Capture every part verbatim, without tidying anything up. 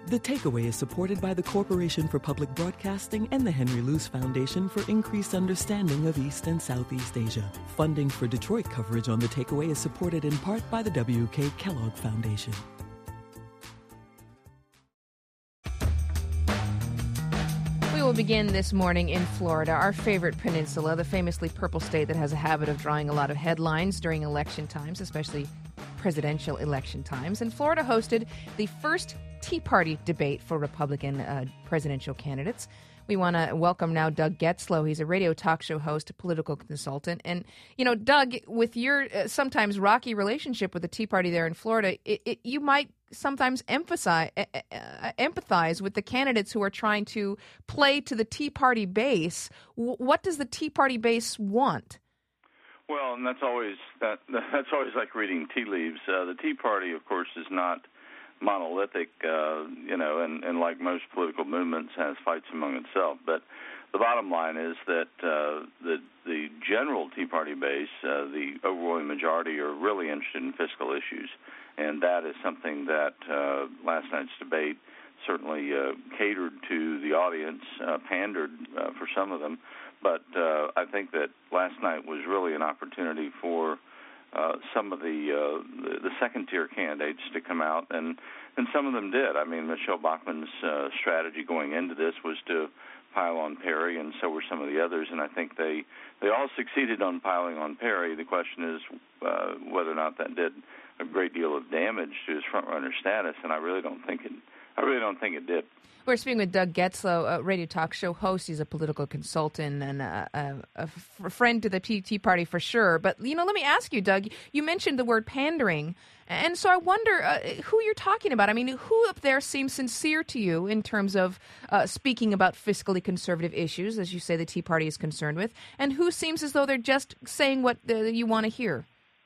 The Takeaway is supported by the Corporation for Public Broadcasting and the Henry Luce Foundation for increased understanding of East and Southeast Asia. Funding for Detroit coverage on The Takeaway is supported in part by the W K Kellogg Foundation. We will begin this morning in Florida, our favorite peninsula, the famously purple state that has a habit of drawing a lot of headlines during election times, especially presidential election times. And Florida hosted the first Tea Party debate for Republican uh, presidential candidates. We want to welcome now Doug Getzlow. He's a radio talk show host, a political consultant. And, you know, Doug, with your uh, sometimes rocky relationship with the Tea Party there in Florida, it, it, you might sometimes emphasize, uh, uh, empathize with the candidates who are trying to play to the Tea Party base. W- what does the Tea Party base want? Well, and that's always that that's always like reading tea leaves. Uh, the Tea Party, of course, is not monolithic, uh, you know, and, and like most political movements, has fights among itself. But the bottom line is that uh, the the general Tea Party base, uh, the overwhelming majority, are really interested in fiscal issues, and that is something that uh, last night's debate certainly uh, catered to the audience, uh, pandered uh, for some of them. But uh, I think that last night was really an opportunity for uh, some of the, uh, the the second-tier candidates to come out, and, and some of them did. I mean, Michelle Bachmann's uh, strategy going into this was to pile on Perry, and so were some of the others, and I think they, they all succeeded on piling on Perry. The question is uh, whether or not that did a great deal of damage to his front-runner status, and I really don't think it I really don't think it did. We're speaking with Doug Getzlow, a radio talk show host. He's a political consultant and a, a, a f- friend to the Tea Party for sure. But, you know, let me ask you, Doug, you mentioned the word pandering. And so I wonder uh, who you're talking about. I mean, who up there seems sincere to you in terms of uh, speaking about fiscally conservative issues, as you say the Tea Party is concerned with, and who seems as though they're just saying what uh, you want to hear?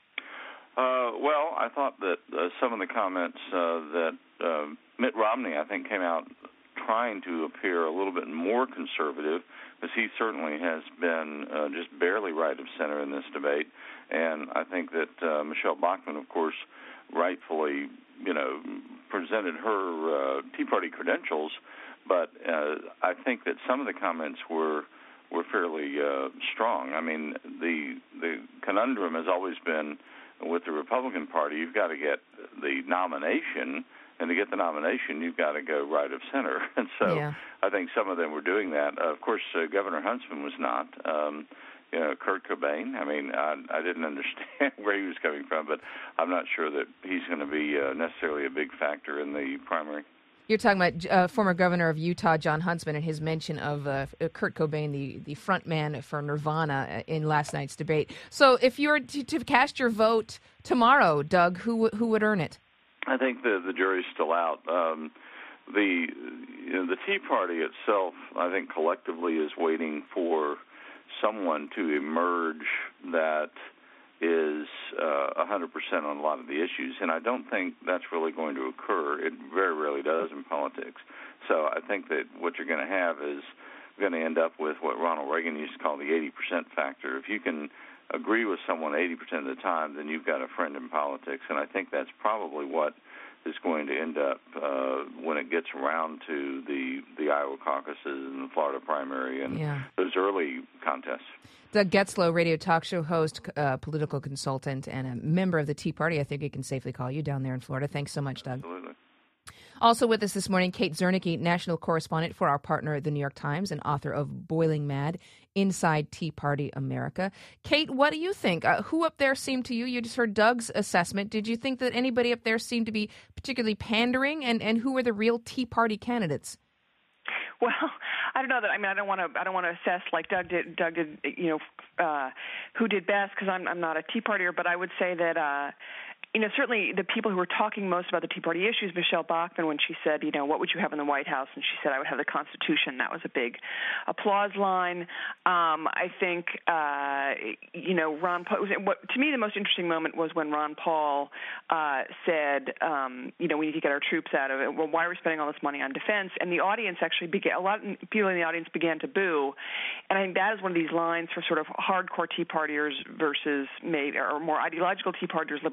Uh, well, I thought that uh, some of the comments uh, that uh, Mitt Romney, I think, came out trying to appear a little bit more conservative, because he certainly has been uh, just barely right of center in this debate. And I think that uh, Michelle Bachmann, of course, rightfully, you know, presented her uh, Tea Party credentials, but uh, I think that some of the comments were were fairly uh, strong. I mean, the the conundrum has always been with the Republican Party, you've got to get the nomination, and to get the nomination, you've got to go right of center. And so yeah. I think some of them were doing that. Uh, of course, uh, Governor Huntsman was not. Um, you know, Kurt Cobain, I mean, I, I didn't understand where he was coming from, but I'm not sure that he's going to be uh, necessarily a big factor in the primary. You're talking about uh, former governor of Utah, Jon Huntsman, and his mention of uh, Kurt Cobain, the, the front man for Nirvana, in last night's debate. So if you were to, to cast your vote tomorrow, Doug, who who would earn it? I think the, the jury's still out. Um, the you know, the Tea Party itself, I think collectively, is waiting for someone to emerge that is uh, one hundred percent on a lot of the issues, and I don't think that's really going to occur. It very rarely does in politics. So I think that what you're going to have is going to end up with what Ronald Reagan used to call the eighty percent factor. If you can agree with someone eighty percent of the time, then you've got a friend in politics, and I think that's probably what is going to end up uh, when it gets around to the, the Iowa caucuses and the Florida primary and yeah. those early contests. Doug Getzlow, radio talk show host, uh, political consultant, and a member of the Tea Party. I think we can safely call you down there in Florida. Thanks so much, Doug. Absolutely. Also with us this morning, Kate Zernike, national correspondent for our partner, The New York Times, and author of Boiling Mad, Inside Tea Party America. Kate, what do you think? Uh, who up there seemed to you? You just heard Doug's assessment. Did you think that anybody up there seemed to be particularly pandering, and, and who were the real Tea Party candidates? Well, I don't know that. I mean, I don't want to. I don't want to assess like Doug did. Doug did. You know, uh, who did best? Because I'm I'm not a Tea Partier, but I would say that. Uh, You know, certainly the people who were talking most about the Tea Party issues, Michelle Bachmann, when she said, you know, what would you have in the White House? And she said, I would have the Constitution. That was a big applause line. Um, I think, uh, you know, Ron Paul, what, to me, the most interesting moment was when Ron Paul uh, said, um, you know, we need to get our troops out of it. Well, why are we spending all this money on defense? And the audience actually began, a lot of people in the audience began to boo. And I think that is one of these lines for sort of hardcore Tea Partiers versus maybe, or more ideological Tea Partiers, libertarian Tea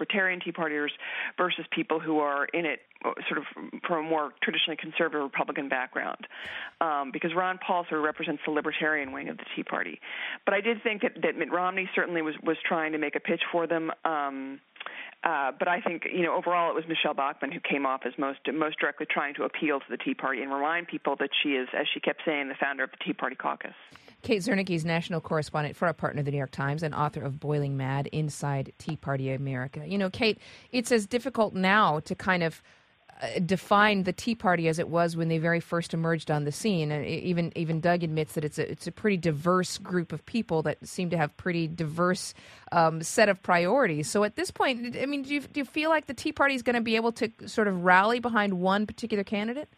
Tea Partiers versus people who are in it sort of from a more traditionally conservative Republican background, um, because Ron Paul sort of represents the libertarian wing of the Tea Party. But I did think that, that Mitt Romney certainly was, was trying to make a pitch for them. Um, uh, but I think, you know, overall it was Michelle Bachmann who came off as most most directly trying to appeal to the Tea Party and remind people that she is, as she kept saying, the founder of the Tea Party caucus. Kate Zernike is national correspondent for our partner, The New York Times, and author of Boiling Mad, Inside Tea Party America. You know, Kate, it's as difficult now to kind of uh, define the Tea Party as it was when they very first emerged on the scene. And even even Doug admits that it's a, it's a pretty diverse group of people that seem to have pretty diverse um, set of priorities. So at this point, I mean, do you, do you feel like the Tea Party is going to be able to sort of rally behind one particular candidate?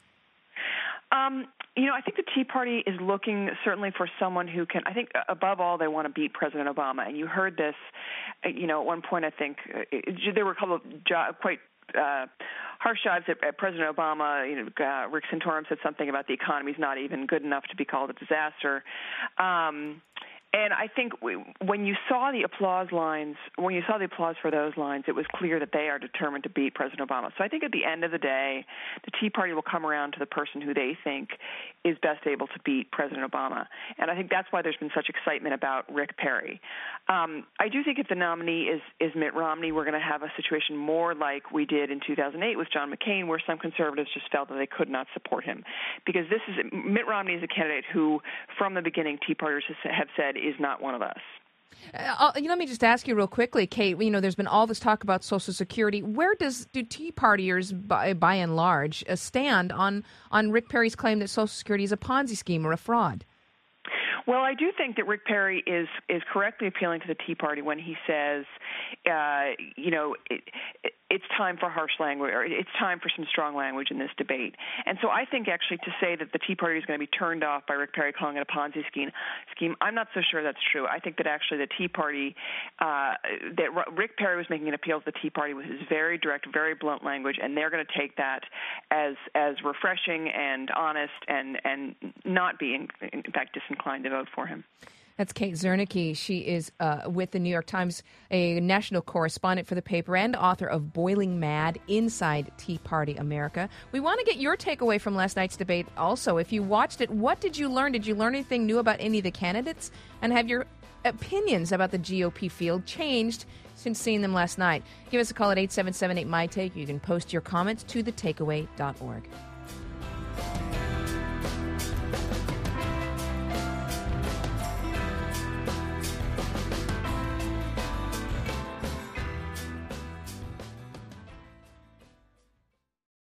Um, you know, I think the Tea Party is looking certainly for someone who can, I think above all, they want to beat President Obama. And you heard this, you know, at one point, I think, it, there were a couple of jo- quite uh, harsh jibes at, at President Obama. You know, uh, Rick Santorum said something about the economy's not even good enough to be called a disaster. Um And I think when you saw the applause lines, when you saw the applause for those lines, it was clear that they are determined to beat President Obama. So I think at the end of the day, the Tea Party will come around to the person who they think is best able to beat President Obama. And I think that's why there's been such excitement about Rick Perry. Um, I do think if the nominee is, is Mitt Romney, we're going to have a situation more like we did in two thousand eight with John McCain, where some conservatives just felt that they could not support him. Because this is Mitt Romney is a candidate who, from the beginning, Tea Partiers have said is not one of us. Uh, let me just ask you real quickly, Kate. You know, there's been all this talk about Social Security. Where does do Tea Partiers, by, by and large, uh, stand on on Rick Perry's claim that Social Security is a Ponzi scheme or a fraud? Well, I do think that Rick Perry is is correctly appealing to the Tea Party when he says, uh, you know, it, it, it's time for harsh language, or it's time for some strong language in this debate. And so I think actually to say that the Tea Party is going to be turned off by Rick Perry calling it a Ponzi scheme, scheme, I'm not so sure that's true. I think that actually the Tea Party, uh, that Rick Perry was making an appeal to the Tea Party with his very direct, very blunt language, and they're going to take that as as refreshing and honest and, and not be, in, in fact, disinclined to vote for him. That's Kate Zernike. She is uh, with the New York Times, a national correspondent for the paper and author of Boiling Mad, Inside Tea Party America. We want to get your takeaway from last night's debate also. If you watched it, what did you learn? Did you learn anything new about any of the candidates? And have your opinions about the G O P field changed since seeing them last night? Give us a call at eight seven seven eight, M Y T A K E. You can post your comments to the takeaway dot org.